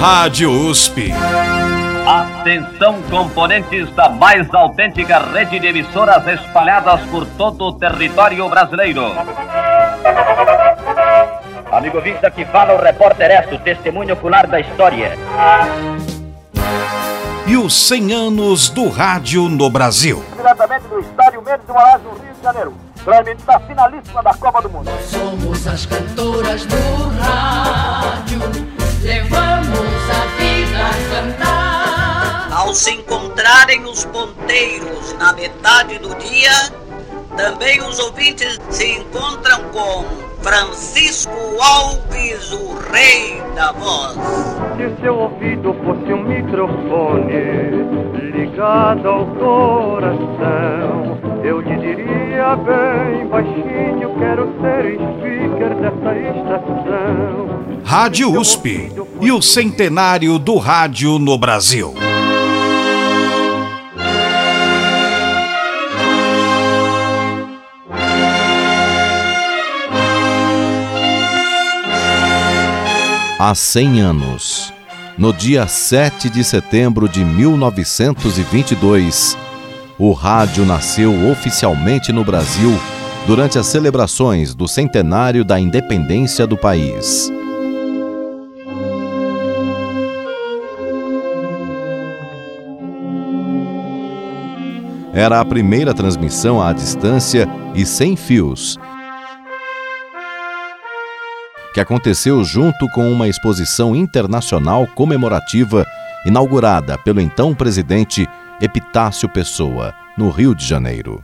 Rádio USP. Atenção, componentes da mais autêntica rede de emissoras espalhadas por todo o território brasileiro. Amigo ouvinte, aqui fala o repórter Esso, testemunho ocular da história. E os 100 anos do rádio no Brasil. Diretamente do estádio Mendes de Moraes, no Rio de Janeiro. Transmitida finalíssima da Copa do Mundo. Somos as cantoras do rádio, levamos a vida a cantar. Ao se encontrarem os ponteiros na metade do dia, também os ouvintes se encontram com Francisco Alves, o rei da voz. Se seu ouvido fosse um microfone ligado ao coração, eu lhe diria bem baixinho, quero ser speaker dessa estação. Rádio USP e o centenário do rádio no Brasil. Há 100 anos, no dia 7 de setembro de 1922, o rádio nasceu oficialmente no Brasil durante as celebrações do centenário da independência do país. Era a primeira transmissão à distância e sem fios, que aconteceu junto com uma exposição internacional comemorativa inaugurada pelo então presidente Epitácio Pessoa, no Rio de Janeiro.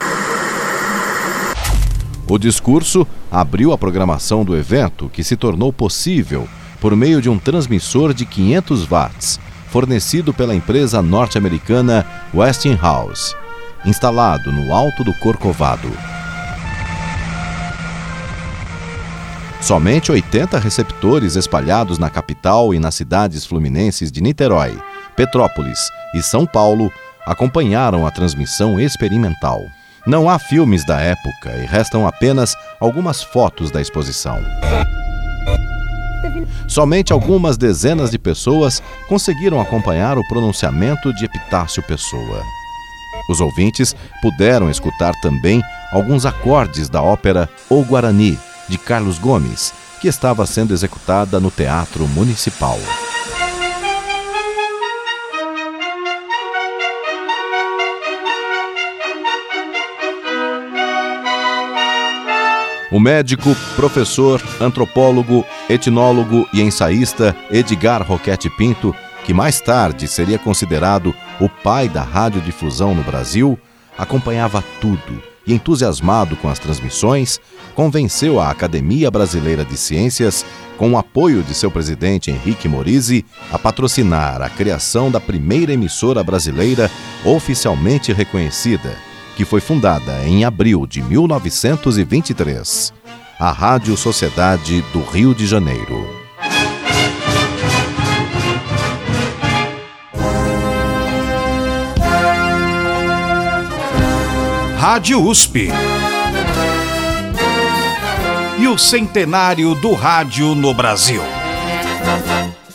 O discurso abriu a programação do evento, que se tornou possível por meio de um transmissor de 500 watts, fornecido pela empresa norte-americana Westinghouse, instalado no alto do Corcovado. Somente 80 receptores espalhados na capital e nas cidades fluminenses de Niterói, Petrópolis e São Paulo acompanharam a transmissão experimental. Não há filmes da época e restam apenas algumas fotos da exposição. Somente algumas dezenas de pessoas conseguiram acompanhar o pronunciamento de Epitácio Pessoa. Os ouvintes puderam escutar também alguns acordes da ópera O Guarani, de Carlos Gomes, que estava sendo executada no Teatro Municipal. O médico, professor, antropólogo, etnólogo e ensaísta Edgar Roquete Pinto, que mais tarde seria considerado o pai da radiodifusão no Brasil, acompanhava tudo e, entusiasmado com as transmissões, convenceu a Academia Brasileira de Ciências, com o apoio de seu presidente Henrique Morizzi, a patrocinar a criação da primeira emissora brasileira oficialmente reconhecida, que foi fundada em abril de 1923, a Rádio Sociedade do Rio de Janeiro. Rádio USP e o centenário do rádio no Brasil.